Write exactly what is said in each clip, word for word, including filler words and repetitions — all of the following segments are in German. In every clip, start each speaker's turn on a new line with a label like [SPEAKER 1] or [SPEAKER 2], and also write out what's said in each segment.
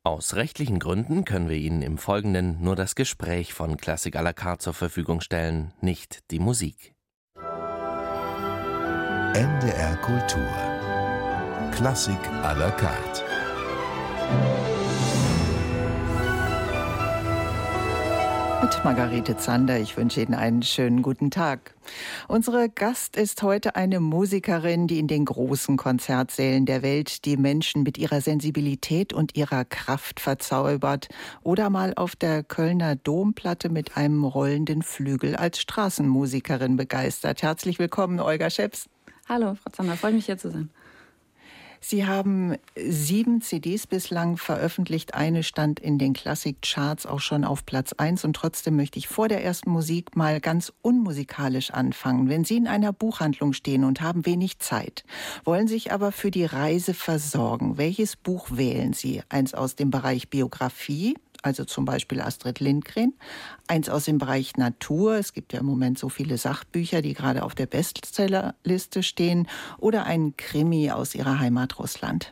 [SPEAKER 1] Aus rechtlichen Gründen können wir Ihnen im Folgenden nur das Gespräch von Klassik à la carte zur Verfügung stellen, nicht die Musik.
[SPEAKER 2] N D R Kultur. Klassik à la carte.
[SPEAKER 3] Mit Margarete Zander, ich wünsche Ihnen einen schönen guten Tag. Unsere Gast ist heute eine Musikerin, die in den großen Konzertsälen der Welt die Menschen mit ihrer Sensibilität und ihrer Kraft verzaubert oder mal auf der Kölner Domplatte mit einem rollenden Flügel als Straßenmusikerin begeistert. Herzlich willkommen, Olga Scheps.
[SPEAKER 4] Hallo, Frau Zander, freut mich hier zu sein.
[SPEAKER 3] Sie haben sieben C Ds bislang veröffentlicht. Eine stand in den Klassikcharts auch schon auf Platz eins. Und trotzdem möchte ich vor der ersten Musik mal ganz unmusikalisch anfangen. Wenn Sie in einer Buchhandlung stehen und haben wenig Zeit, wollen sich aber für die Reise versorgen, welches Buch wählen Sie? Eins aus dem Bereich Biografie, also zum Beispiel Astrid Lindgren, eins aus dem Bereich Natur, es gibt ja im Moment so viele Sachbücher, die gerade auf der Bestsellerliste stehen, oder ein Krimi aus Ihrer Heimat Russland?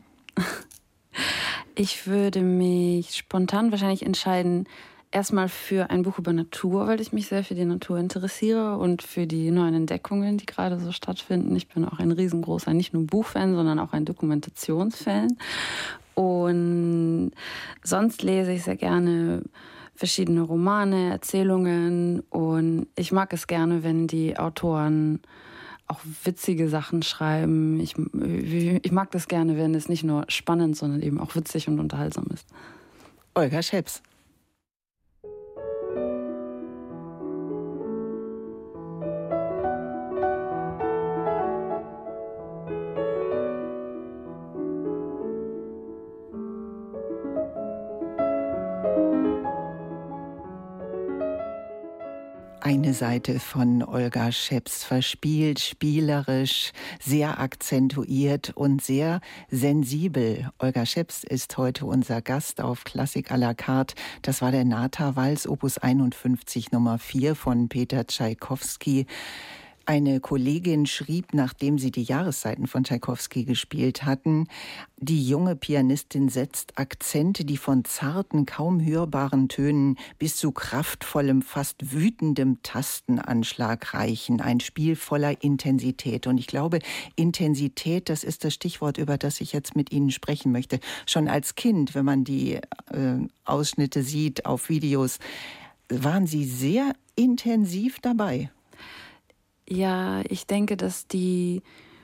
[SPEAKER 4] Ich würde mich spontan wahrscheinlich entscheiden, erstmal für ein Buch über Natur, weil ich mich sehr für die Natur interessiere und für die neuen Entdeckungen, die gerade so stattfinden. Ich bin auch ein riesengroßer, nicht nur Buchfan, sondern auch ein Dokumentationsfan. Und sonst lese ich sehr gerne verschiedene Romane, Erzählungen, und ich mag es gerne, wenn die Autoren auch witzige Sachen schreiben. Ich, ich mag das gerne, wenn es nicht nur spannend, sondern eben auch witzig und unterhaltsam ist.
[SPEAKER 3] Olga Scheps. Eine Seite von Olga Scheps, verspielt, spielerisch, sehr akzentuiert und sehr sensibel. Olga Scheps ist heute unser Gast auf Klassik à la carte. Das war der Nata-Vals, Opus einundfünfzig Nummer vier von Peter Tschaikowski. Eine Kollegin schrieb, nachdem sie die Jahreszeiten von Tschaikowski gespielt hatten, die junge Pianistin setzt Akzente, die von zarten, kaum hörbaren Tönen bis zu kraftvollem, fast wütendem Tastenanschlag reichen. Ein Spiel voller Intensität. Und ich glaube, Intensität, das ist das Stichwort, über das ich jetzt mit Ihnen sprechen möchte. Schon als Kind, wenn man die äh, Ausschnitte sieht auf Videos, waren Sie sehr intensiv dabei.
[SPEAKER 4] Ja, ich denke, dass die,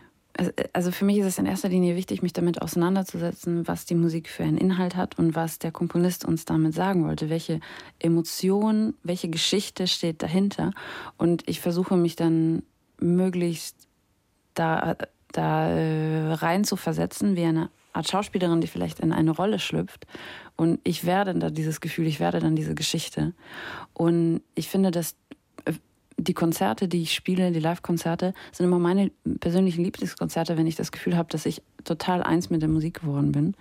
[SPEAKER 4] also für mich ist es in erster Linie wichtig, mich damit auseinanderzusetzen, was die Musik für einen Inhalt hat und was der Komponist uns damit sagen wollte. Welche Emotion, welche Geschichte steht dahinter. Und ich versuche mich dann möglichst da, da rein zu versetzen, wie eine Art Schauspielerin, die vielleicht in eine Rolle schlüpft. Und ich werde dann dieses Gefühl, ich werde dann diese Geschichte. Und ich finde, dass die Konzerte, die ich spiele, die Live-Konzerte, sind immer meine persönlichen Lieblingskonzerte, wenn ich das Gefühl habe, dass ich total eins mit der Musik geworden bin.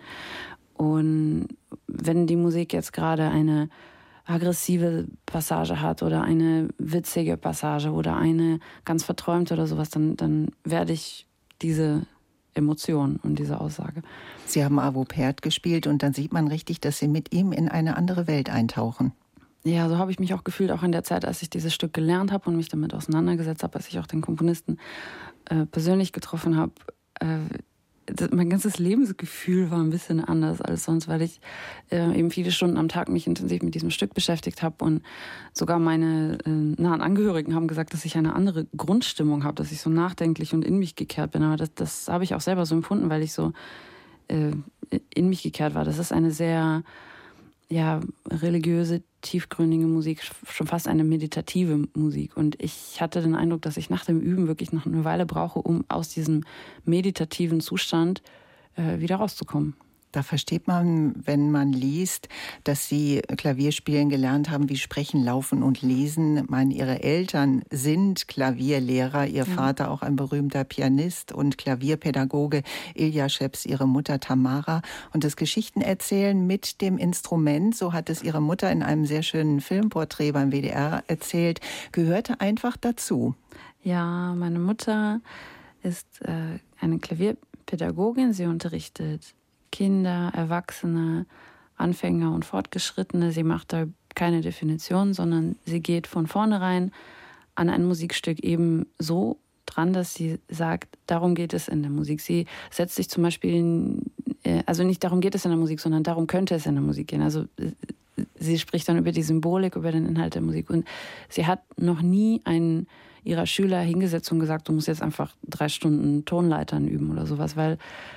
[SPEAKER 4] Und wenn die Musik jetzt gerade eine aggressive Passage hat oder eine witzige Passage oder eine ganz verträumte oder sowas, dann, dann werde ich diese Emotion und diese Aussage.
[SPEAKER 3] Sie haben Arvo Pärt gespielt und dann sieht man richtig, dass Sie mit ihm in eine andere Welt eintauchen.
[SPEAKER 4] Ja, so habe ich mich auch gefühlt, auch in der Zeit, als ich dieses Stück gelernt habe und mich damit auseinandergesetzt habe, als ich auch den Komponisten äh, persönlich getroffen habe. Äh, das, mein ganzes Lebensgefühl war ein bisschen anders als sonst, weil ich äh, eben viele Stunden am Tag mich intensiv mit diesem Stück beschäftigt habe, und sogar meine äh, nahen Angehörigen haben gesagt, dass ich eine andere Grundstimmung habe, dass ich so nachdenklich und in mich gekehrt bin. Aber das, das habe ich auch selber so empfunden, weil ich so äh, in mich gekehrt war. Das ist eine sehr ja, religiöse, tiefgründige Musik, schon fast eine meditative Musik. Und ich hatte den Eindruck, dass ich nach dem Üben wirklich noch eine Weile brauche, um aus diesem meditativen Zustand äh, wieder rauszukommen.
[SPEAKER 3] Da versteht man, wenn man liest, dass Sie Klavierspielen gelernt haben, wie Sprechen, Laufen und Lesen. Ich meine, Ihre Eltern sind Klavierlehrer, Ihr ja. Vater auch ein berühmter Pianist und Klavierpädagoge, Ilja Scheps, Ihre Mutter Tamara. Und das Geschichtenerzählen mit dem Instrument, so hat es Ihre Mutter in einem sehr schönen Filmporträt beim W D R erzählt, gehörte einfach dazu.
[SPEAKER 4] Ja, meine Mutter ist äh, eine Klavierpädagogin. Sie unterrichtet Kinder, Erwachsene Anfänger und Fortgeschrittene. Sie macht da keine Definition, sondern sie geht von vornherein an ein Musikstück eben so dran, dass sie sagt, darum geht es in der Musik. Sie setzt sich zum Beispiel, also nicht darum geht es in der Musik, sondern darum könnte es in der Musik gehen. Also sie spricht dann über die Symbolik, über den Inhalt der Musik. Und sie hat noch nie einen ihrer Schüler hingesetzt und gesagt, du musst jetzt einfach drei Stunden Tonleitern üben oder sowas, weil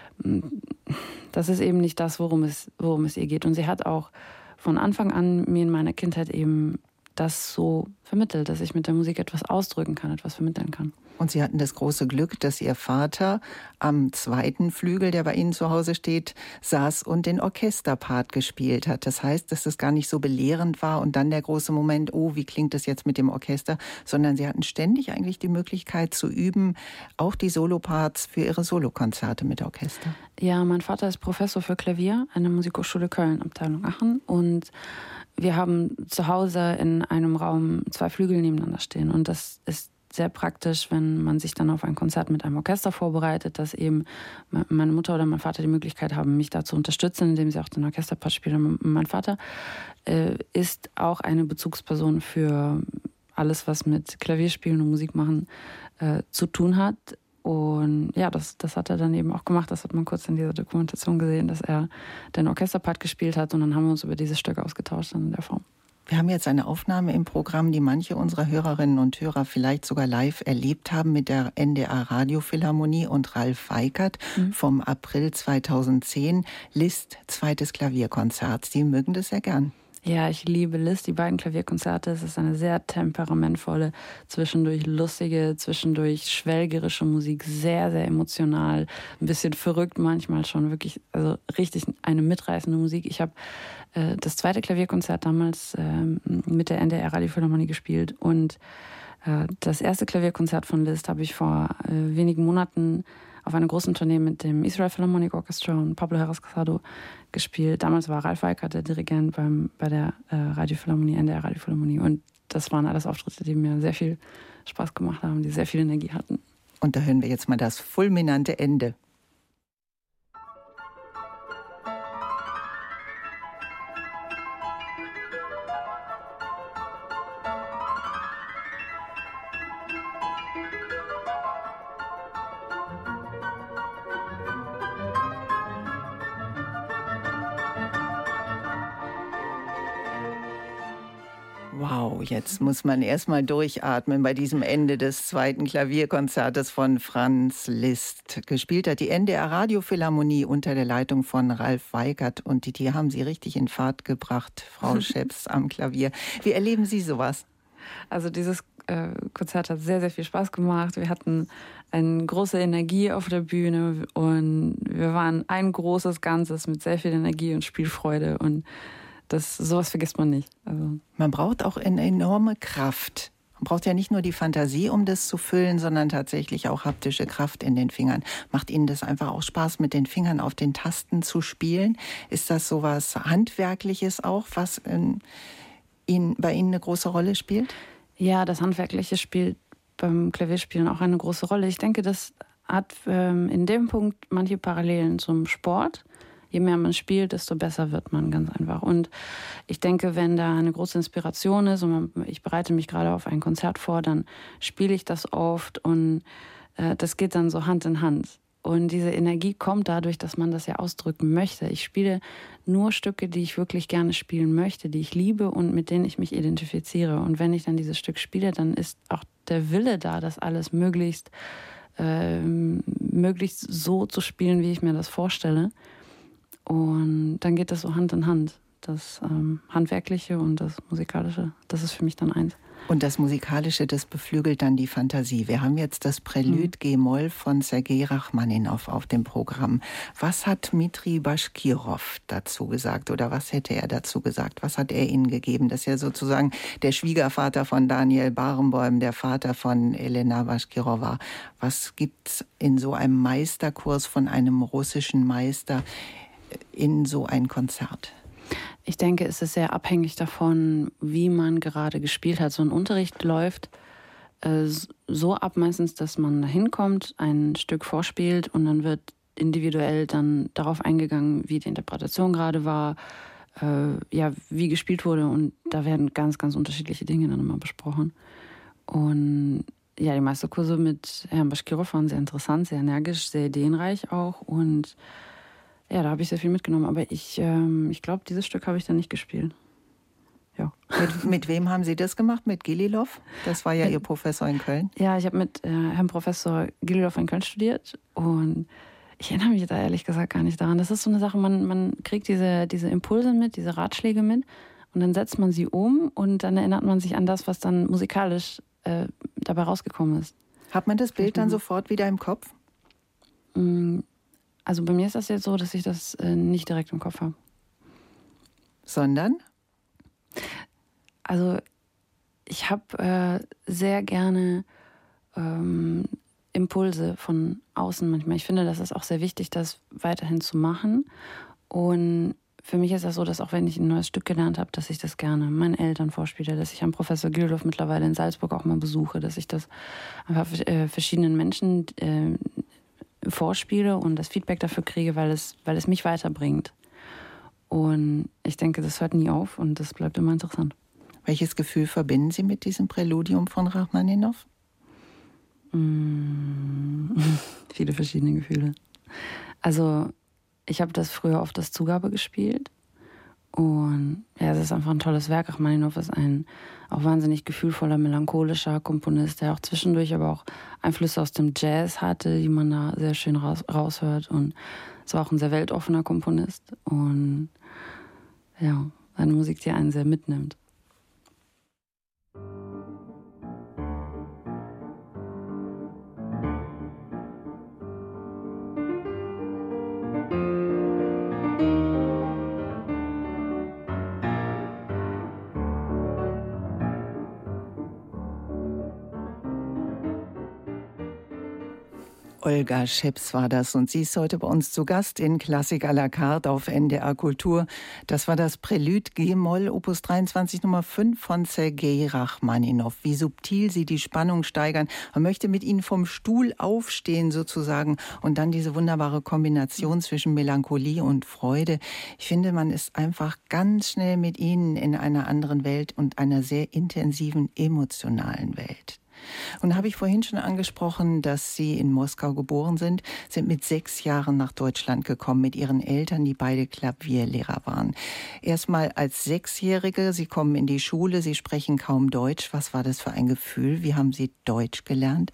[SPEAKER 4] das ist eben nicht das, worum es, worum es ihr geht. Und sie hat auch von Anfang an mir in meiner Kindheit eben das so vermittelt, dass ich mit der Musik etwas ausdrücken kann, etwas vermitteln kann.
[SPEAKER 3] Und Sie hatten das große Glück, dass Ihr Vater am zweiten Flügel, der bei Ihnen zu Hause steht, saß und den Orchesterpart gespielt hat. Das heißt, dass das gar nicht so belehrend war und dann der große Moment, oh, wie klingt das jetzt mit dem Orchester, sondern Sie hatten ständig eigentlich die Möglichkeit zu üben, auch die Soloparts für Ihre Solokonzerte mit Orchester.
[SPEAKER 4] Ja, mein Vater ist Professor für Klavier an der Musikhochschule Köln, Abteilung Aachen, und wir haben zu Hause in einem Raum zwei Flügel nebeneinander stehen und das ist sehr praktisch, wenn man sich dann auf ein Konzert mit einem Orchester vorbereitet, dass eben meine Mutter oder mein Vater die Möglichkeit haben, mich da zu unterstützen, indem sie auch den Orchesterpart spielen. Mein Vater äh, ist auch eine Bezugsperson für alles, was mit Klavierspielen und Musik machen äh, zu tun hat. Und ja, das, das hat er dann eben auch gemacht. Das hat man kurz in dieser Dokumentation gesehen, dass er den Orchesterpart gespielt hat und dann haben wir uns über dieses Stück ausgetauscht in der Form.
[SPEAKER 3] Wir haben jetzt eine Aufnahme im Programm, die manche unserer Hörerinnen und Hörer vielleicht sogar live erlebt haben mit der N D R Radiophilharmonie und Ralf Weikert mhm. vom April zweitausendzehn. Liszt, zweites Klavierkonzert. Sie mögen das sehr gern.
[SPEAKER 4] Ja, ich liebe Liszt, die beiden Klavierkonzerte. Es ist eine sehr temperamentvolle, zwischendurch lustige, zwischendurch schwelgerische Musik, sehr, sehr emotional, ein bisschen verrückt manchmal schon, wirklich, also richtig eine mitreißende Musik. Ich habe äh, das zweite Klavierkonzert damals äh, mit der N D R Radiophilharmonie gespielt und äh, das erste Klavierkonzert von Liszt habe ich vor äh, wenigen Monaten auf einer großen Tournee mit dem Israel Philharmonic Orchestra und Pablo Heras Casado gespielt. Damals war Ralf Weikert der Dirigent beim, bei der äh, Radiophilharmonie, N D R Radiophilharmonie. Und das waren alles Auftritte, die mir sehr viel Spaß gemacht haben, die sehr viel Energie hatten.
[SPEAKER 3] Und da hören wir jetzt mal das fulminante Ende. Wow, jetzt muss man erstmal durchatmen bei diesem Ende des zweiten Klavierkonzertes von Franz Liszt. Gespielt hat die N D R Radiophilharmonie unter der Leitung von Ralf Weikert. Und die, die haben Sie richtig in Fahrt gebracht, Frau Scheps am Klavier. Wie erleben Sie sowas?
[SPEAKER 4] Also dieses äh, Konzert hat sehr, sehr viel Spaß gemacht. Wir hatten eine große Energie auf der Bühne und wir waren ein großes Ganzes mit sehr viel Energie und Spielfreude und Das, sowas vergisst man nicht. Also.
[SPEAKER 3] Man braucht auch eine enorme Kraft. Man braucht ja nicht nur die Fantasie, um das zu füllen, sondern tatsächlich auch haptische Kraft in den Fingern. Macht Ihnen das einfach auch Spaß, mit den Fingern auf den Tasten zu spielen? Ist das sowas Handwerkliches auch, was in, in, bei Ihnen eine große Rolle spielt?
[SPEAKER 4] Ja, das Handwerkliche spielt beim Klavierspielen auch eine große Rolle. Ich denke, das hat ähm, in dem Punkt manche Parallelen zum Sport. Je mehr man spielt, desto besser wird man, ganz einfach. Und ich denke, wenn da eine große Inspiration ist und man, ich bereite mich gerade auf ein Konzert vor, dann spiele ich das oft und äh, das geht dann so Hand in Hand. Und diese Energie kommt dadurch, dass man das ja ausdrücken möchte. Ich spiele nur Stücke, die ich wirklich gerne spielen möchte, die ich liebe und mit denen ich mich identifiziere. Und wenn ich dann dieses Stück spiele, dann ist auch der Wille da, das alles möglichst, äh, möglichst so zu spielen, wie ich mir das vorstelle. Und dann geht das so Hand in Hand. Das ähm, Handwerkliche und das Musikalische, das ist für mich dann eins.
[SPEAKER 3] Und das Musikalische, das beflügelt dann die Fantasie. Wir haben jetzt das Prälude G-Moll von Sergei Rachmaninow auf dem Programm. Was hat Dmitri Baschkirow dazu gesagt oder was hätte er dazu gesagt? Was hat er Ihnen gegeben? Das ist ja sozusagen der Schwiegervater von Daniel Barenboim, der Vater von Elena Baschkirowa. Was gibt's in so einem Meisterkurs von einem russischen Meister in so ein Konzert?
[SPEAKER 4] Ich denke, es ist sehr abhängig davon, wie man gerade gespielt hat. So ein Unterricht läuft äh, so ab meistens, dass man da hinkommt, ein Stück vorspielt und dann wird individuell dann darauf eingegangen, wie die Interpretation gerade war, äh, ja, wie gespielt wurde. Und da werden ganz, ganz unterschiedliche Dinge dann immer besprochen. Und ja, die Meisterkurse mit Herrn Baschkirov waren sehr interessant, sehr energisch, sehr ideenreich auch. Und ja, da habe ich sehr viel mitgenommen. Aber ich, ähm, ich glaube, dieses Stück habe ich dann nicht gespielt. Ja.
[SPEAKER 3] Mit, mit wem haben Sie das gemacht? Mit Gililov? Das war ja Ihr Professor in Köln.
[SPEAKER 4] Ja, ich habe mit äh, Herrn Professor Gililov in Köln studiert. Und ich erinnere mich da ehrlich gesagt gar nicht daran. Das ist so eine Sache, man, man kriegt diese, diese Impulse mit, diese Ratschläge mit. Und dann setzt man sie um und dann erinnert man sich an das, was dann musikalisch äh, dabei rausgekommen ist.
[SPEAKER 3] Hat man das Bild dann sofort wieder im Kopf?
[SPEAKER 4] Also bei mir ist das jetzt so, dass ich das äh, nicht direkt im Kopf habe.
[SPEAKER 3] Sondern?
[SPEAKER 4] Also ich habe äh, sehr gerne ähm, Impulse von außen manchmal. Ich finde, das ist auch sehr wichtig, das weiterhin zu machen. Und für mich ist das so, dass auch wenn ich ein neues Stück gelernt habe, dass ich das gerne meinen Eltern vorspiele, dass ich Herrn Professor Gililov mittlerweile in Salzburg auch mal besuche, dass ich das einfach äh, verschiedenen Menschen äh, vorspiele und das Feedback dafür kriege, weil es, weil es mich weiterbringt. Und ich denke, das hört nie auf und das bleibt immer interessant.
[SPEAKER 3] Welches Gefühl verbinden Sie mit diesem Präludium von Rachmaninow?
[SPEAKER 4] Mmh, viele verschiedene Gefühle. Also ich habe das früher auf das Zugabe gespielt und ja, es ist einfach ein tolles Werk. Rachmaninow ist ein auch wahnsinnig gefühlvoller, melancholischer Komponist, der auch zwischendurch aber auch Einflüsse aus dem Jazz hatte, die man da sehr schön raus, raushört. Und es war auch ein sehr weltoffener Komponist und ja, eine Musik, die einen sehr mitnimmt.
[SPEAKER 3] Olga Scheps war das und sie ist heute bei uns zu Gast in Klassik à la carte auf N D R Kultur. Das war das Prälude G-Moll, Opus dreiundzwanzig Nummer fünf von Sergei Rachmaninow. Wie subtil sie die Spannung steigern. Man möchte mit ihnen vom Stuhl aufstehen sozusagen und dann diese wunderbare Kombination zwischen Melancholie und Freude. Ich finde, man ist einfach ganz schnell mit ihnen in einer anderen Welt und einer sehr intensiven, emotionalen Welt. Und habe ich vorhin schon angesprochen, dass Sie in Moskau geboren sind, sind mit sechs Jahren nach Deutschland gekommen mit Ihren Eltern, die beide Klavierlehrer waren. Erstmal als Sechsjährige, Sie kommen in die Schule, Sie sprechen kaum Deutsch. Was war das für ein Gefühl? Wie haben Sie Deutsch gelernt?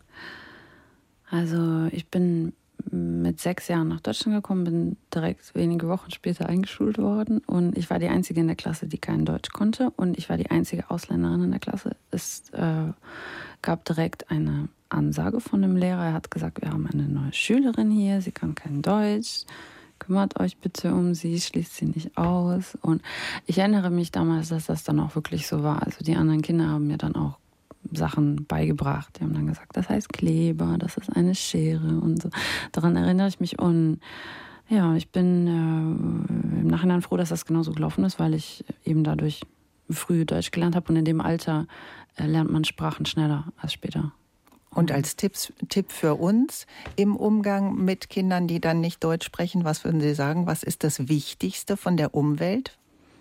[SPEAKER 4] Also ich bin mit sechs Jahren nach Deutschland gekommen, bin direkt wenige Wochen später eingeschult worden und ich war die Einzige in der Klasse, die kein Deutsch konnte und ich war die einzige Ausländerin in der Klasse. Es äh, gab direkt eine Ansage von dem Lehrer. Er hat gesagt, wir haben eine neue Schülerin hier, sie kann kein Deutsch, kümmert euch bitte um sie, schließt sie nicht aus. Und ich erinnere mich damals, dass das dann auch wirklich so war. Also die anderen Kinder haben mir dann auch Sachen beigebracht. Die haben dann gesagt, das heißt Kleber, das ist eine Schere und so. Daran erinnere ich mich und ja, ich bin äh, im Nachhinein froh, dass das genauso gelaufen ist, weil ich eben dadurch früh Deutsch gelernt habe und in dem Alter äh, lernt man Sprachen schneller als später.
[SPEAKER 3] Und als Tipps, Tipp für uns im Umgang mit Kindern, die dann nicht Deutsch sprechen, was würden Sie sagen, was ist das Wichtigste von der Umwelt?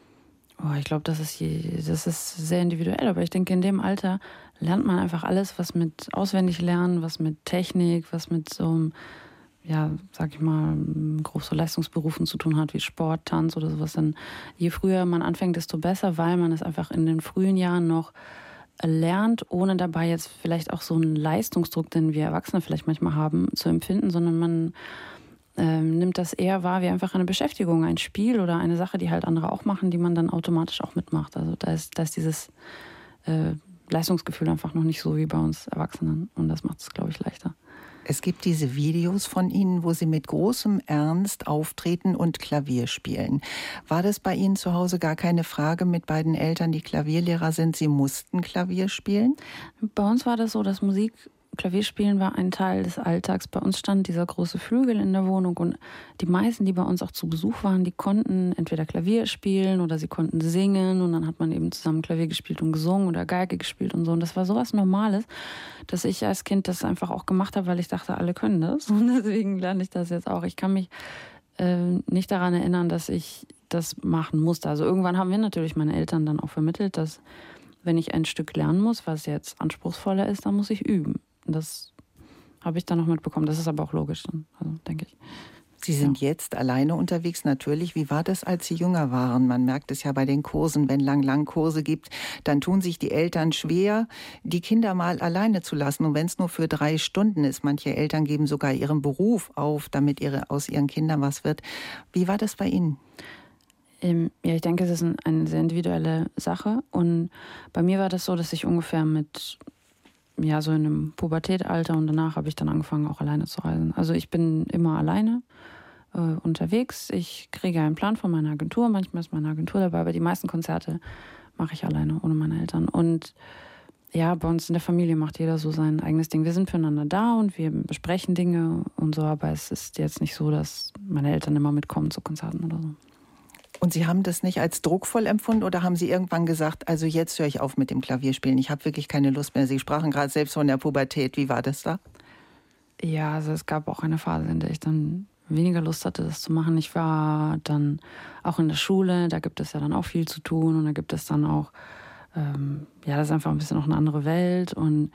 [SPEAKER 4] Oh, ich glaube, das ist, je, das ist sehr individuell, aber ich denke, in dem Alter lernt man einfach alles, was mit Auswendiglernen, was mit Technik, was mit so, ja, sag ich mal, grob so Leistungsberufen zu tun hat, wie Sport, Tanz oder sowas. Dann je früher man anfängt, desto besser, weil man es einfach in den frühen Jahren noch lernt, ohne dabei jetzt vielleicht auch so einen Leistungsdruck, den wir Erwachsene vielleicht manchmal haben, zu empfinden, sondern man Ähm, nimmt das eher wahr wie einfach eine Beschäftigung, ein Spiel oder eine Sache, die halt andere auch machen, die man dann automatisch auch mitmacht. Also da ist, da ist dieses äh, Leistungsgefühl einfach noch nicht so wie bei uns Erwachsenen und das macht es, glaube ich, leichter.
[SPEAKER 3] Es gibt diese Videos von Ihnen, wo Sie mit großem Ernst auftreten und Klavier spielen. War das bei Ihnen zu Hause gar keine Frage mit beiden Eltern, die Klavierlehrer sind, Sie mussten Klavier spielen?
[SPEAKER 4] Bei uns war das so, dass Musik Klavierspielen war ein Teil des Alltags. Bei uns stand dieser große Flügel in der Wohnung und die meisten, die bei uns auch zu Besuch waren, die konnten entweder Klavier spielen oder sie konnten singen und dann hat man eben zusammen Klavier gespielt und gesungen oder Geige gespielt und so. Und das war sowas Normales, dass ich als Kind das einfach auch gemacht habe, weil ich dachte, alle können das und deswegen lerne ich das jetzt auch. Ich kann mich äh, nicht daran erinnern, dass ich das machen musste. Also irgendwann haben wir natürlich meine Eltern dann auch vermittelt, dass wenn ich ein Stück lernen muss, was jetzt anspruchsvoller ist, dann muss ich üben. Das habe ich dann noch mitbekommen. Das ist aber auch logisch, also denke ich.
[SPEAKER 3] Sie sind ja. jetzt alleine unterwegs, natürlich. Wie war das, als Sie jünger waren? Man merkt es ja bei den Kursen, wenn Lang-Lang-Kurse gibt, dann tun sich die Eltern schwer, die Kinder mal alleine zu lassen. Und wenn es nur für drei Stunden ist, manche Eltern geben sogar ihren Beruf auf, damit ihre, aus ihren Kindern was wird. Wie war das bei Ihnen?
[SPEAKER 4] Ähm, ja, ich denke, es ist ein, eine sehr individuelle Sache. Und bei mir war das so, dass ich ungefähr mit, ja, so in einem Pubertätalter und danach habe ich dann angefangen, auch alleine zu reisen. Also ich bin immer alleine äh, unterwegs. Ich kriege einen Plan von meiner Agentur. Manchmal ist meine Agentur dabei, aber die meisten Konzerte mache ich alleine, ohne meine Eltern. Und ja, bei uns in der Familie macht jeder so sein eigenes Ding. Wir sind füreinander da und wir besprechen Dinge und so, aber es ist jetzt nicht so, dass meine Eltern immer mitkommen zu Konzerten oder so.
[SPEAKER 3] Und Sie haben das nicht als druckvoll empfunden oder haben Sie irgendwann gesagt, also jetzt höre ich auf mit dem Klavierspielen, ich habe wirklich keine Lust mehr. Sie sprachen gerade selbst von der Pubertät. Wie war das da?
[SPEAKER 4] Ja, also es gab auch eine Phase, in der ich dann weniger Lust hatte, das zu machen. Ich war dann auch in der Schule, da gibt es ja dann auch viel zu tun und da gibt es dann auch, ähm, ja, das ist einfach ein bisschen noch eine andere Welt und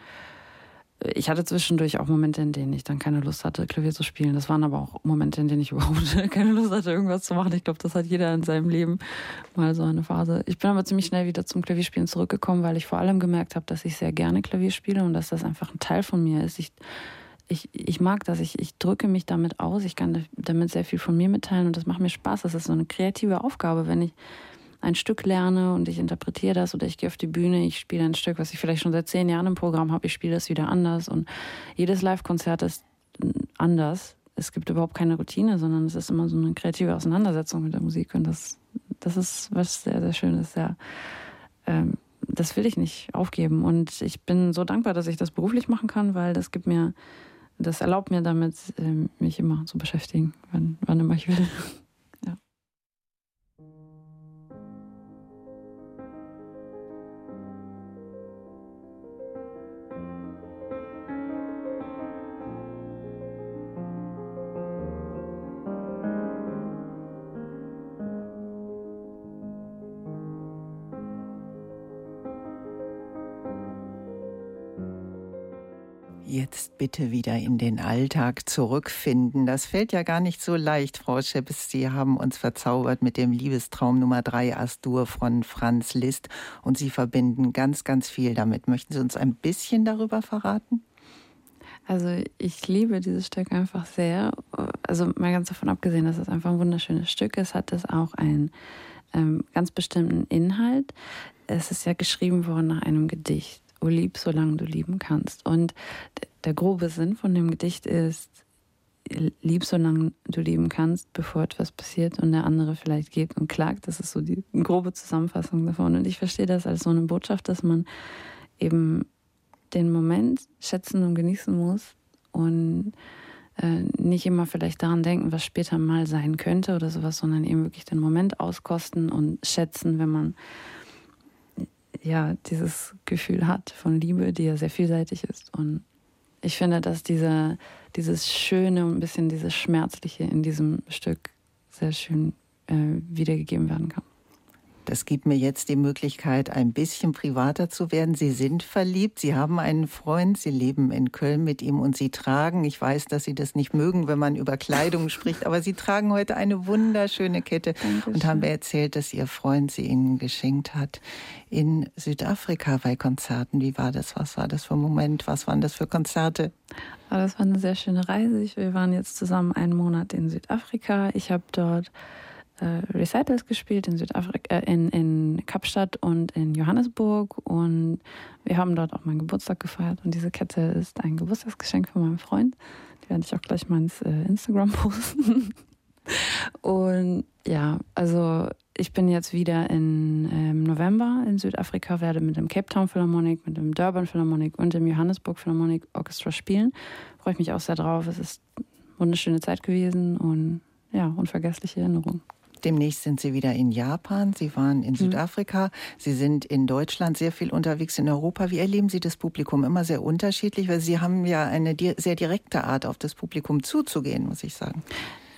[SPEAKER 4] ich hatte zwischendurch auch Momente, in denen ich dann keine Lust hatte, Klavier zu spielen. Das waren aber auch Momente, in denen ich überhaupt keine Lust hatte, irgendwas zu machen. Ich glaube, das hat jeder in seinem Leben mal so eine Phase. Ich bin aber ziemlich schnell wieder zum Klavierspielen zurückgekommen, weil ich vor allem gemerkt habe, dass ich sehr gerne Klavier spiele und dass das einfach ein Teil von mir ist. Ich, ich, ich mag das, ich, ich drücke mich damit aus, ich kann damit sehr viel von mir mitteilen und das macht mir Spaß. Das ist so eine kreative Aufgabe, wenn ich ein Stück lerne und ich interpretiere das oder ich gehe auf die Bühne, ich spiele ein Stück, was ich vielleicht schon seit zehn Jahren im Programm habe, ich spiele das wieder anders und jedes Live-Konzert ist anders. Es gibt überhaupt keine Routine, sondern es ist immer so eine kreative Auseinandersetzung mit der Musik und das, das ist was sehr, sehr Schönes. Ja. Ähm, das will ich nicht aufgeben und ich bin so dankbar, dass ich das beruflich machen kann, weil das gibt mir, das erlaubt mir damit, mich immer zu beschäftigen, wann, wann immer ich will.
[SPEAKER 3] Jetzt bitte wieder in den Alltag zurückfinden. Das fällt ja gar nicht so leicht, Frau Scheps. Sie haben uns verzaubert mit dem Liebestraum Nummer drei As-Dur von Franz Liszt und Sie verbinden ganz, ganz viel damit. Möchten Sie uns ein bisschen darüber verraten?
[SPEAKER 4] Also ich liebe dieses Stück einfach sehr. Also mal ganz davon abgesehen, dass es einfach ein wunderschönes Stück ist, hat es auch einen ähm, ganz bestimmten Inhalt. Es ist ja geschrieben worden nach einem Gedicht. O lieb, solange du lieben kannst. Und der grobe Sinn von dem Gedicht ist, lieb, solange du lieben kannst, bevor etwas passiert und der andere vielleicht geht und klagt. Das ist so die grobe Zusammenfassung davon. Und ich verstehe das als so eine Botschaft, dass man eben den Moment schätzen und genießen muss und äh, nicht immer vielleicht daran denken, was später mal sein könnte oder sowas, sondern eben wirklich den Moment auskosten und schätzen, wenn man ja dieses Gefühl hat von Liebe, die ja sehr vielseitig ist. Und ich finde, dass diese, dieses Schöne und ein bisschen dieses Schmerzliche in diesem Stück sehr schön äh, wiedergegeben werden kann.
[SPEAKER 3] Das gibt mir jetzt die Möglichkeit, ein bisschen privater zu werden. Sie sind verliebt, Sie haben einen Freund, Sie leben in Köln mit ihm und Sie tragen, ich weiß, dass Sie das nicht mögen, wenn man über Kleidung spricht, aber Sie tragen heute eine wunderschöne Kette. Dankeschön. Und haben mir erzählt, dass Ihr Freund sie Ihnen geschenkt hat in Südafrika bei Konzerten. Wie war das? Was war das für ein Moment? Was waren das für Konzerte?
[SPEAKER 4] Aber das war eine sehr schöne Reise. Wir waren jetzt zusammen einen Monat in Südafrika. Ich habe dort Recitals gespielt in Südafrika, äh, in, in Kapstadt und in Johannesburg und wir haben dort auch meinen Geburtstag gefeiert und diese Kette ist ein Geburtstagsgeschenk von meinem Freund. Die werde ich auch gleich mal ins äh, Instagram posten. Und ja, also ich bin jetzt wieder in, im ähm, November in Südafrika, werde mit dem Cape Town Philharmonic, mit dem Durban Philharmonic und dem Johannesburg Philharmonic Orchestra spielen. Freue ich mich auch sehr drauf. Es ist eine wunderschöne Zeit gewesen und ja, unvergessliche Erinnerungen.
[SPEAKER 3] Demnächst sind Sie wieder in Japan, Sie waren in Südafrika, mhm. Sie sind in Deutschland sehr viel unterwegs, in Europa. Wie erleben Sie das Publikum? Immer sehr unterschiedlich, weil Sie haben ja eine sehr direkte Art, auf das Publikum zuzugehen, muss ich sagen.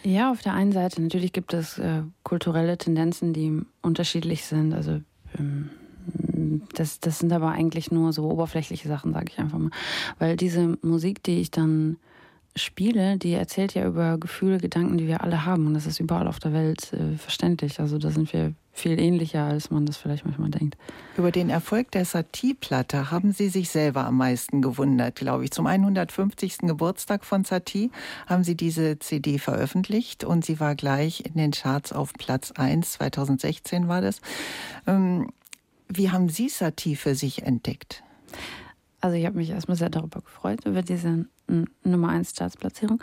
[SPEAKER 4] Ja, auf der einen Seite. Natürlich gibt es äh, kulturelle Tendenzen, die unterschiedlich sind. Also ähm, das, das sind aber eigentlich nur so oberflächliche Sachen, sage ich einfach mal. Weil diese Musik, die ich dann spiele, die erzählt ja über Gefühle, Gedanken, die wir alle haben. Und das ist überall auf der Welt äh, verständlich. Also da sind wir viel ähnlicher, als man das vielleicht manchmal denkt.
[SPEAKER 3] Über den Erfolg der Satie-Platte haben Sie sich selber am meisten gewundert, glaube ich. Zum hundertfünfzigsten Geburtstag von Satie haben Sie diese C D veröffentlicht und sie war gleich in den Charts auf Platz eins. zweitausendsechzehn war das. Ähm, wie haben Sie Satie für sich entdeckt?
[SPEAKER 4] Also ich habe mich erstmal sehr darüber gefreut, über diese Nummer eins Chartsplatzierung.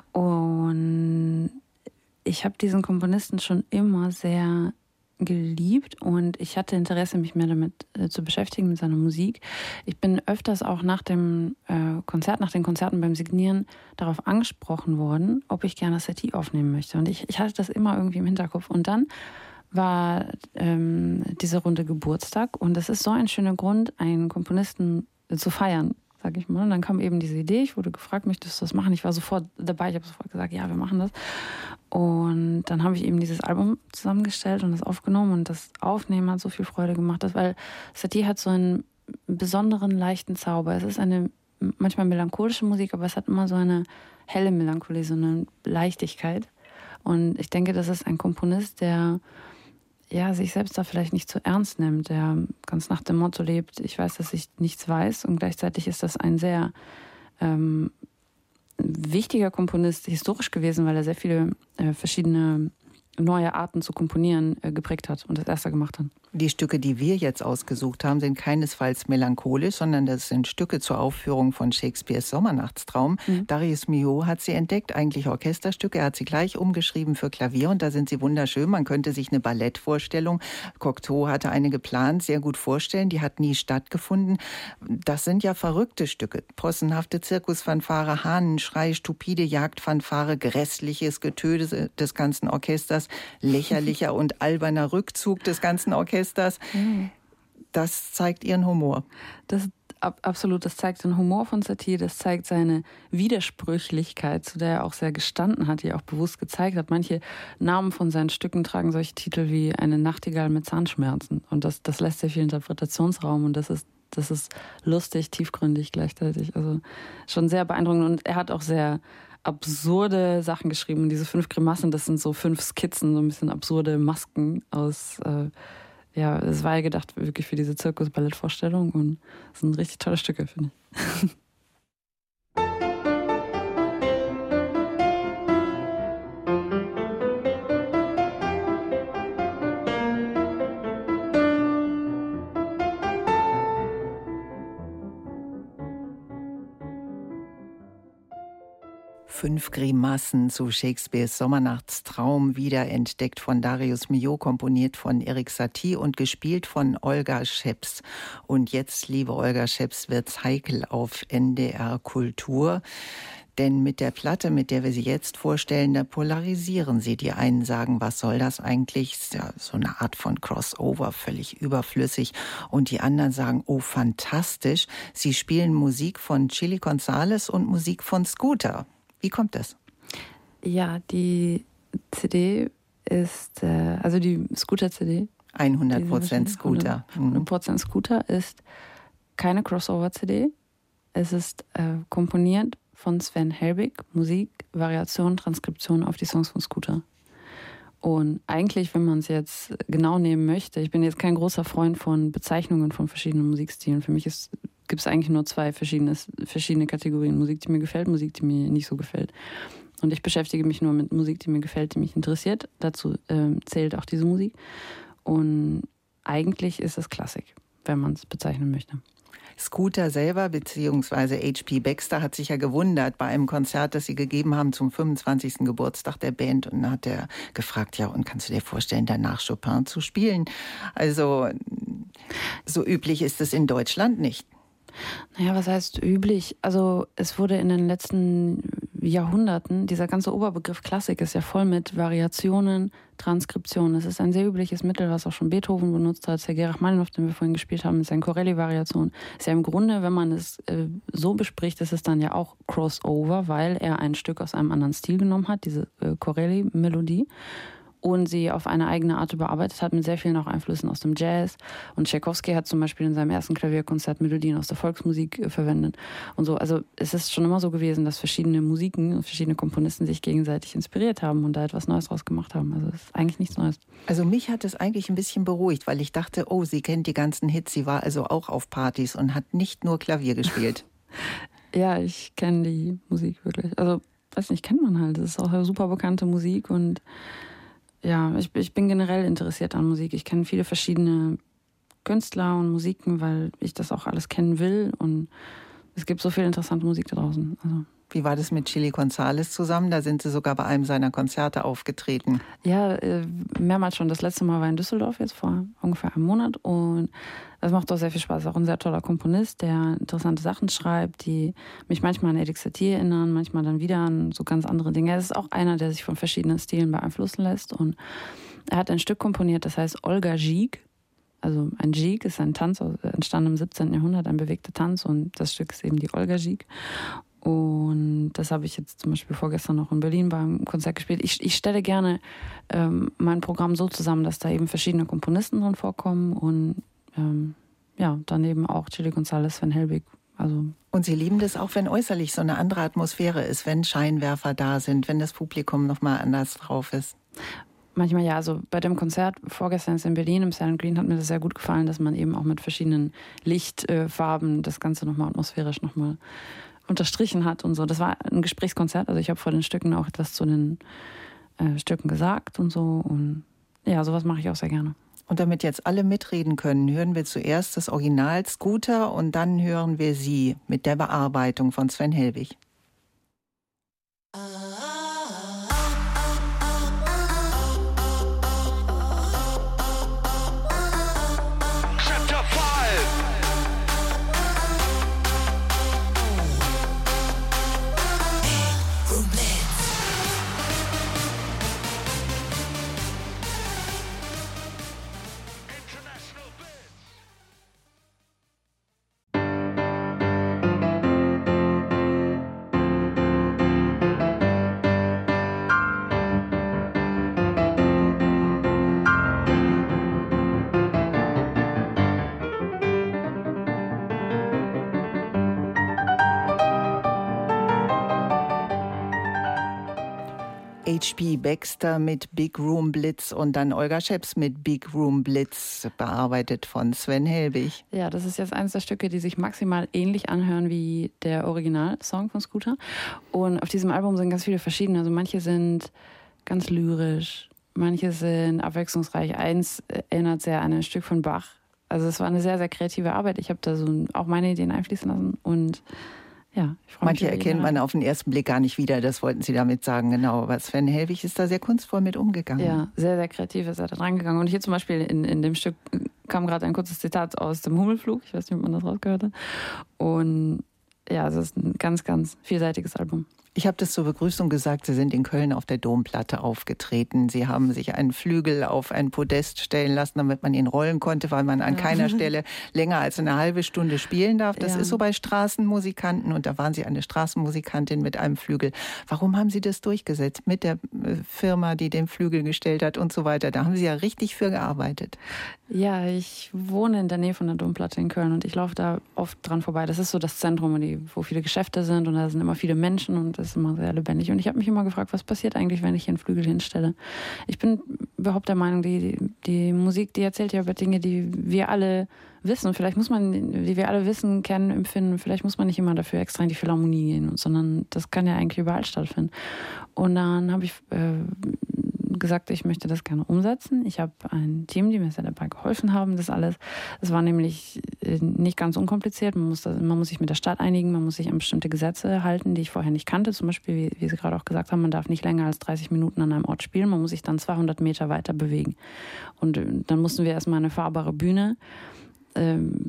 [SPEAKER 4] Und ich habe diesen Komponisten schon immer sehr geliebt und ich hatte Interesse, mich mehr damit äh, zu beschäftigen, mit seiner Musik. Ich bin öfters auch nach dem äh, Konzert, nach den Konzerten beim Signieren darauf angesprochen worden, ob ich gerne Satie aufnehmen möchte. Und ich, ich hatte das immer irgendwie im Hinterkopf. Und dann war ähm, diese Runde Geburtstag und das ist so ein schöner Grund, einen Komponisten zu feiern, sag ich mal. Und dann kam eben diese Idee, ich wurde gefragt, möchtest du das machen? Ich war sofort dabei, ich habe sofort gesagt, ja, wir machen das. Und dann habe ich eben dieses Album zusammengestellt und das aufgenommen und das Aufnehmen hat so viel Freude gemacht, weil Satie hat so einen besonderen, leichten Zauber. Es ist eine manchmal melancholische Musik, aber es hat immer so eine helle Melancholie, so eine Leichtigkeit. Und ich denke, das ist ein Komponist, der ja, sich selbst da vielleicht nicht zu ernst nimmt, der ganz nach dem Motto lebt, ich weiß, dass ich nichts weiß und gleichzeitig ist das ein sehr ähm, wichtiger Komponist historisch gewesen, weil er sehr viele äh, verschiedene neue Arten zu komponieren äh, geprägt hat und das erste gemacht hat.
[SPEAKER 3] Die Stücke, die wir jetzt ausgesucht haben, sind keinesfalls melancholisch, sondern das sind Stücke zur Aufführung von Shakespeares Sommernachtstraum. Mhm. Darius Milhaud hat sie entdeckt, eigentlich Orchesterstücke. Er hat sie gleich umgeschrieben für Klavier und da sind sie wunderschön. Man könnte sich eine Ballettvorstellung, Cocteau hatte eine geplant, sehr gut vorstellen. Die hat nie stattgefunden. Das sind ja verrückte Stücke. Possenhafte Zirkusfanfare, Hahnenschrei, stupide Jagdfanfare, grässliches Getöse des ganzen Orchesters, lächerlicher und alberner Rückzug des ganzen Orchesters. Das zeigt Ihren Humor.
[SPEAKER 4] Das ab, absolut, das zeigt den Humor von Satie, das zeigt seine Widersprüchlichkeit, zu der er auch sehr gestanden hat, die er auch bewusst gezeigt hat. Manche Namen von seinen Stücken tragen solche Titel wie eine Nachtigall mit Zahnschmerzen und das, das lässt sehr viel Interpretationsraum und das ist, das ist lustig, tiefgründig gleichzeitig. Also schon sehr beeindruckend und er hat auch sehr absurde Sachen geschrieben. Und diese fünf Grimassen, das sind so fünf Skizzen, so ein bisschen absurde Masken aus, äh, ja, es war ja gedacht wirklich für diese Zirkus-Ballett-Vorstellung und es sind richtig tolle Stücke, finde ich.
[SPEAKER 3] Fünf Grimassen zu Shakespeares Sommernachtstraum, wiederentdeckt von Darius Milhaud, komponiert von Erik Satie und gespielt von Olga Scheps. Und jetzt, liebe Olga Scheps, wird's heikel auf N D R Kultur. Denn mit der Platte, mit der wir sie jetzt vorstellen, da polarisieren sie. Die einen sagen, was soll das eigentlich? Ist ja so eine Art von Crossover, völlig überflüssig. Und die anderen sagen, oh, fantastisch. Sie spielen Musik von Chili González und Musik von Scooter. Wie kommt das?
[SPEAKER 4] Ja, die C D ist, äh, also die Scooter-C D.
[SPEAKER 3] hundert Prozent Scooter.
[SPEAKER 4] hundert Prozent Scooter ist keine Crossover-C D. Es ist äh, komponiert von Sven Helbig, Musik, Variation, Transkription auf die Songs von Scooter. Und eigentlich, wenn man es jetzt genau nehmen möchte, ich bin jetzt kein großer Freund von Bezeichnungen von verschiedenen Musikstilen. Für mich gibt es eigentlich nur zwei verschiedene, verschiedene Kategorien. Musik, die mir gefällt, Musik, die mir nicht so gefällt. Und ich beschäftige mich nur mit Musik, die mir gefällt, die mich interessiert. Dazu äh, zählt auch diese Musik. Und eigentlich ist es Klassik, wenn man es bezeichnen möchte.
[SPEAKER 3] Scooter selber, beziehungsweise H P Baxter, hat sich ja gewundert bei einem Konzert, das sie gegeben haben zum fünfundzwanzigsten Geburtstag der Band. Und dann hat er gefragt, ja, und kannst du dir vorstellen, danach Chopin zu spielen? Also, so üblich ist es in Deutschland nicht.
[SPEAKER 4] Naja, was heißt üblich? Also, es wurde in den letzten Jahrhunderten, dieser ganze Oberbegriff Klassik ist ja voll mit Variationen, Transkriptionen. Es ist ein sehr übliches Mittel, was auch schon Beethoven benutzt hat. Sergei Rachmaninow, den wir vorhin gespielt haben, mit seinen Corelli-Variationen. Ist ja im Grunde, wenn man es äh, so bespricht, ist es dann ja auch Crossover, weil er ein Stück aus einem anderen Stil genommen hat, diese äh, Corelli-Melodie, und sie auf eine eigene Art überarbeitet hat, mit sehr vielen auch Einflüssen aus dem Jazz. Und Tchaikovsky hat zum Beispiel in seinem ersten Klavierkonzert Melodien aus der Volksmusik äh, verwendet. Und so, also es ist schon immer so gewesen, dass verschiedene Musiken und verschiedene Komponisten sich gegenseitig inspiriert haben und da etwas Neues draus gemacht haben. Also es ist eigentlich nichts Neues.
[SPEAKER 3] Also mich hat es eigentlich ein bisschen beruhigt, weil ich dachte, oh, sie kennt die ganzen Hits. Sie war also auch auf Partys und hat nicht nur Klavier gespielt.
[SPEAKER 4] Ja, ich kenne die Musik wirklich. Also, weiß nicht, kennt man halt. Das ist auch eine super bekannte Musik und ja, ich, ich bin generell interessiert an Musik. Ich kenne viele verschiedene Künstler und Musiken, weil ich das auch alles kennen will. Und es gibt so viel interessante Musik da draußen. Also.
[SPEAKER 3] Wie war das mit Chilly González zusammen? Da sind Sie sogar bei einem seiner Konzerte aufgetreten.
[SPEAKER 4] Ja, mehrmals schon. Das letzte Mal war in Düsseldorf, jetzt vor ungefähr einem Monat. Und das macht auch sehr viel Spaß. Auch ein sehr toller Komponist, der interessante Sachen schreibt, die mich manchmal an Edith Satie erinnern, manchmal dann wieder an so ganz andere Dinge. Er ist auch einer, der sich von verschiedenen Stilen beeinflussen lässt. Und er hat ein Stück komponiert, das heißt Olga Jig. Also ein Jig ist ein Tanz, entstanden im siebzehnten Jahrhundert, ein bewegter Tanz. Und das Stück ist eben die Olga Jig. Und das habe ich jetzt zum Beispiel vorgestern noch in Berlin beim Konzert gespielt. Ich, ich stelle gerne ähm, mein Programm so zusammen, dass da eben verschiedene Komponisten drin vorkommen und ähm, ja, daneben auch Chilly González, Sven Helbig. Also
[SPEAKER 3] und Sie lieben das auch, wenn äußerlich so eine andere Atmosphäre ist, wenn Scheinwerfer da sind, wenn das Publikum nochmal anders drauf ist?
[SPEAKER 4] Manchmal ja, also bei dem Konzert vorgestern in Berlin im Silent Green hat mir das sehr gut gefallen, dass man eben auch mit verschiedenen Lichtfarben das Ganze nochmal atmosphärisch nochmal unterstrichen hat und so. Das war ein Gesprächskonzert, also ich habe vor den Stücken auch etwas zu den äh, Stücken gesagt und so und ja, sowas mache ich auch sehr gerne.
[SPEAKER 3] Und damit jetzt alle mitreden können, hören wir zuerst das Original Scooter und dann hören wir Sie mit der Bearbeitung von Sven Helbig. H P Baxter mit Big Room Blitz und dann Olga Scheps mit Big Room Blitz, bearbeitet von Sven Helbig.
[SPEAKER 4] Ja, das ist jetzt eines der Stücke, die sich maximal ähnlich anhören wie der Originalsong von Scooter. Und auf diesem Album sind ganz viele verschiedene. Also manche sind ganz lyrisch, manche sind abwechslungsreich. Eins erinnert sehr an ein Stück von Bach. Also es war eine sehr, sehr kreative Arbeit. Ich habe da so auch meine Ideen einfließen lassen und ja, ich freue mich.
[SPEAKER 3] Manche erkennt man auf den ersten Blick gar nicht wieder, das wollten Sie damit sagen, genau. Aber Sven Helbig ist da sehr kunstvoll mit umgegangen.
[SPEAKER 4] Ja, sehr, sehr kreativ ist er da dran gegangen. Und hier zum Beispiel in, in dem Stück kam gerade ein kurzes Zitat aus dem Hummelflug. Ich weiß nicht, ob man das rausgehört hat. Und ja, es ist ein ganz, ganz vielseitiges Album.
[SPEAKER 3] Ich habe das zur Begrüßung gesagt, Sie sind in Köln auf der Domplatte aufgetreten. Sie haben sich einen Flügel auf ein Podest stellen lassen, damit man ihn rollen konnte, weil man an ja. keiner Stelle länger als eine halbe Stunde spielen darf. Das ja. ist so bei Straßenmusikanten und da waren Sie eine Straßenmusikantin mit einem Flügel. Warum haben Sie das durchgesetzt mit der Firma, die den Flügel gestellt hat und so weiter? Da haben Sie ja richtig für gearbeitet.
[SPEAKER 4] Ja, ich wohne in der Nähe von der Domplatte in Köln und ich laufe da oft dran vorbei. Das ist so das Zentrum, wo viele Geschäfte sind und da sind immer viele Menschen und das ist immer sehr lebendig. Und ich habe mich immer gefragt, was passiert eigentlich, wenn ich hier einen Flügel hinstelle? Ich bin überhaupt der Meinung, die, die Musik, die erzählt ja über Dinge, die wir alle wissen. Vielleicht muss man, die wir alle wissen, kennen, empfinden. Vielleicht muss man nicht immer dafür extra in die Philharmonie gehen, sondern das kann ja eigentlich überall stattfinden. Und dann habe ich äh, gesagt, ich möchte das gerne umsetzen. Ich habe ein Team, die mir sehr dabei geholfen haben, das alles. Es war nämlich nicht ganz unkompliziert. Man muss, das, man muss sich mit der Stadt einigen, man muss sich an bestimmte Gesetze halten, die ich vorher nicht kannte. Zum Beispiel, wie, wie Sie gerade auch gesagt haben, man darf nicht länger als dreißig Minuten an einem Ort spielen. Man muss sich dann zweihundert Meter weiter bewegen. Und dann mussten wir erstmal eine fahrbare Bühne ähm,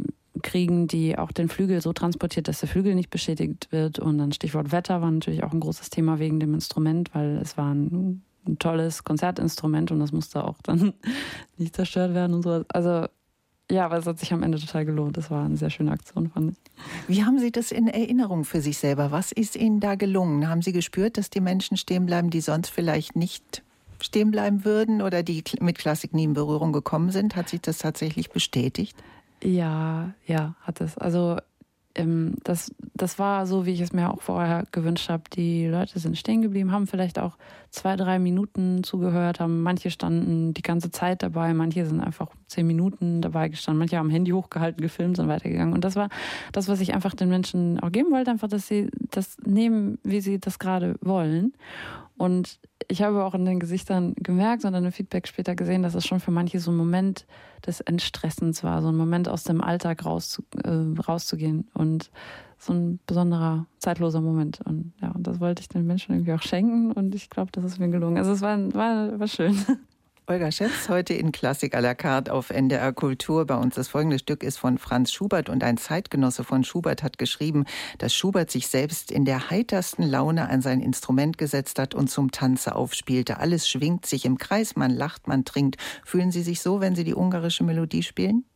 [SPEAKER 4] kriegen, die auch den Flügel so transportiert, dass der Flügel nicht beschädigt wird. Und dann Stichwort Wetter war natürlich auch ein großes Thema wegen dem Instrument, weil es war ein, ein tolles Konzertinstrument und das musste auch dann nicht zerstört werden und so. Also ja, aber es hat sich am Ende total gelohnt. Das war eine sehr schöne Aktion, fand ich.
[SPEAKER 3] Wie haben Sie das in Erinnerung für sich selber? Was ist Ihnen da gelungen? Haben Sie gespürt, dass die Menschen stehen bleiben, die sonst vielleicht nicht stehen bleiben würden oder die mit Klassik nie in Berührung gekommen sind? Hat sich das tatsächlich bestätigt?
[SPEAKER 4] Ja, ja, hat es. Also ähm, das, das war so, wie ich es mir auch vorher gewünscht habe. Die Leute sind stehen geblieben, haben vielleicht auch zwei, drei Minuten zugehört, haben manche standen die ganze Zeit dabei, manche sind einfach zehn Minuten dabei gestanden, manche haben Handy hochgehalten, gefilmt und weitergegangen. Und das war das, was ich einfach den Menschen auch geben wollte, einfach, dass sie das nehmen, wie sie das gerade wollen. Und ich habe auch in den Gesichtern gemerkt und dann im Feedback später gesehen, dass es schon für manche so ein Moment des Entstressens war, so ein Moment aus dem Alltag rauszu, äh, rauszugehen und so ein besonderer, zeitloser Moment. Und ja, und das wollte ich den Menschen irgendwie auch schenken und ich glaube, das ist mir gelungen. Also es war, war, war schön.
[SPEAKER 3] Olga Scheps heute in Klassik à la carte auf N D R Kultur. Bei uns das folgende Stück ist von Franz Schubert und ein Zeitgenosse von Schubert hat geschrieben, dass Schubert sich selbst in der heitersten Laune an sein Instrument gesetzt hat und zum Tanze aufspielte. Alles schwingt sich im Kreis, man lacht, man trinkt. Fühlen Sie sich so, wenn Sie die ungarische Melodie spielen?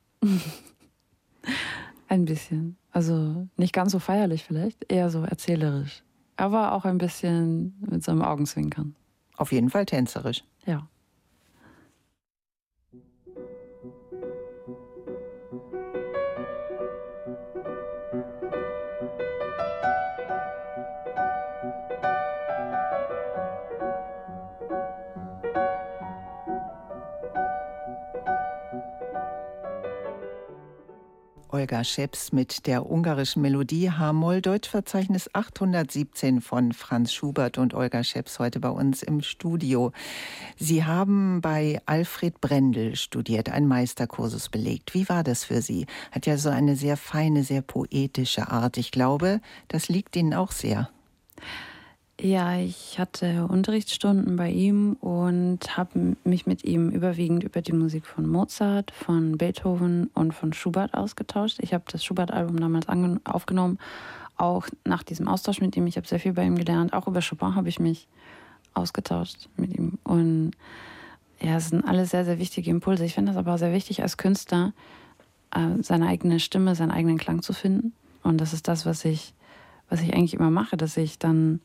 [SPEAKER 4] Ein bisschen. Also nicht ganz so feierlich vielleicht, eher so erzählerisch. Aber auch ein bisschen mit so einem Augenzwinkern.
[SPEAKER 3] Auf jeden Fall tänzerisch.
[SPEAKER 4] Ja.
[SPEAKER 3] Olga Scheps mit der ungarischen Melodie H-Moll, Deutschverzeichnis achthundertsiebzehn von Franz Schubert und Olga Scheps heute bei uns im Studio. Sie haben bei Alfred Brendel studiert, einen Meisterkursus belegt. Wie war das für Sie? Hat ja so eine sehr feine, sehr poetische Art. Ich glaube, das liegt Ihnen auch sehr.
[SPEAKER 4] Ja, ich hatte Unterrichtsstunden bei ihm und habe mich mit ihm überwiegend über die Musik von Mozart, von Beethoven und von Schubert ausgetauscht. Ich habe das Schubert-Album damals aufgenommen, auch nach diesem Austausch mit ihm. Ich habe sehr viel bei ihm gelernt. Auch über Chopin habe ich mich ausgetauscht mit ihm. Und ja, es sind alles sehr, sehr wichtige Impulse. Ich finde das aber auch sehr wichtig als Künstler, seine eigene Stimme, seinen eigenen Klang zu finden. Und das ist das, was ich, was ich eigentlich immer mache, dass ich dann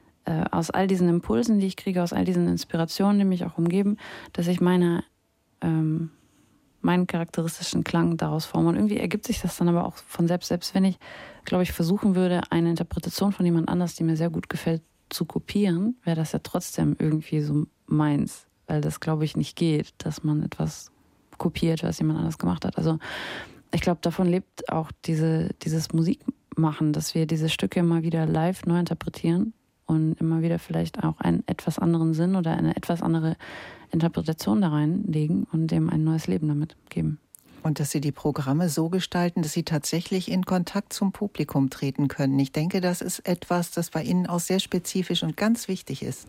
[SPEAKER 4] aus all diesen Impulsen, die ich kriege, aus all diesen Inspirationen, die mich auch umgeben, dass ich meine, ähm, meinen charakteristischen Klang daraus forme. Und irgendwie ergibt sich das dann aber auch von selbst. Selbst wenn ich, glaube ich, versuchen würde, eine Interpretation von jemand anders, die mir sehr gut gefällt, zu kopieren, wäre das ja trotzdem irgendwie so meins. Weil das, glaube ich, nicht geht, dass man etwas kopiert, was jemand anders gemacht hat. Also ich glaube, davon lebt auch diese, dieses Musikmachen, dass wir diese Stücke immer wieder live neu interpretieren und immer wieder vielleicht auch einen etwas anderen Sinn oder eine etwas andere Interpretation da reinlegen und dem ein neues Leben damit geben.
[SPEAKER 3] Und dass Sie die Programme so gestalten, dass Sie tatsächlich in Kontakt zum Publikum treten können. Ich denke, das ist etwas, das bei Ihnen auch sehr spezifisch und ganz wichtig ist.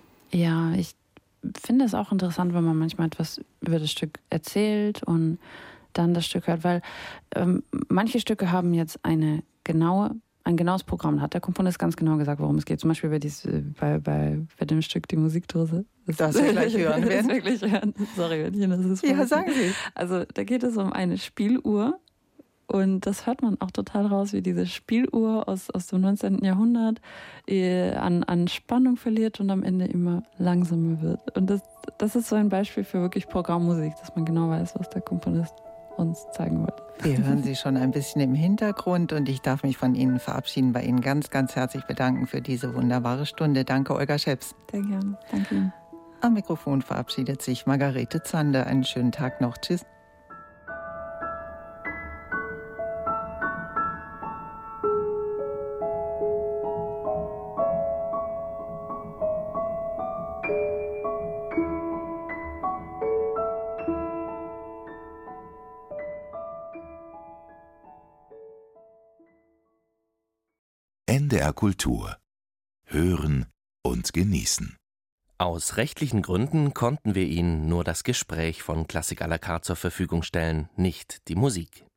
[SPEAKER 4] Ja, ich finde es auch interessant, wenn man manchmal etwas über das Stück erzählt und dann das Stück hört, weil ähm, manche Stücke haben jetzt eine genaue ein genaues Programm. Da hat der Komponist ganz genau gesagt, worum es geht. Zum Beispiel bei, dies, bei, bei, bei dem Stück Die Musikdose.
[SPEAKER 3] Das, das wir gleich hören werden.
[SPEAKER 4] Das wirklich hören. Sorry, wenn ich das ist.
[SPEAKER 3] Ja, sagen Sie.
[SPEAKER 4] Also da geht es um eine Spieluhr und das hört man auch total raus, wie diese Spieluhr aus, aus dem neunzehnten Jahrhundert äh, an, an Spannung verliert und am Ende immer langsamer wird. Und das, das ist so ein Beispiel für wirklich Programmmusik, dass man genau weiß, was der Komponist uns zeigen wollte.
[SPEAKER 3] Wir hören Sie schon ein bisschen im Hintergrund und ich darf mich von Ihnen verabschieden, bei Ihnen ganz, ganz herzlich bedanken für diese wunderbare Stunde. Danke, Olga Scheps.
[SPEAKER 4] Sehr gerne. Danke Ihnen.
[SPEAKER 3] Am Mikrofon verabschiedet sich Margarete Zander. Einen schönen Tag noch. Tschüss.
[SPEAKER 2] N D R Kultur. Hören und genießen.
[SPEAKER 1] Aus rechtlichen Gründen konnten wir Ihnen nur das Gespräch von Klassik à la carte zur Verfügung stellen, nicht die Musik.